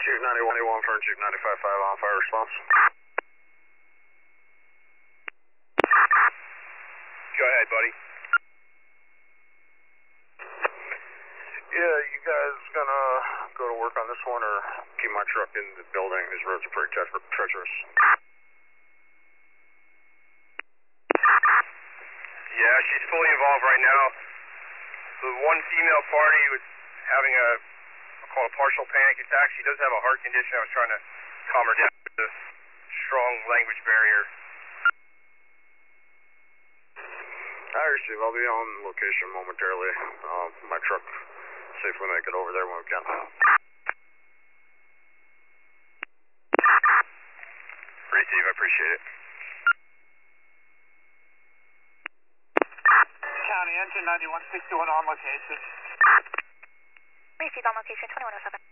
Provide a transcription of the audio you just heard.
Chief 91 for Chief 95.5 on fire response. Go ahead, buddy. Yeah, you guys gonna go to work on this one or keep my truck in the building? These roads are pretty treacherous. Yeah, she's fully involved right now. The one female party was having I'll call it a partial panic attack. She does have a heart condition. I was trying to calm her down with a strong language barrier. I receive. I'll be on location momentarily. My truck safely make it over there when we can. Receive, I appreciate it. County engine 9161 on location. Receive on location 2107.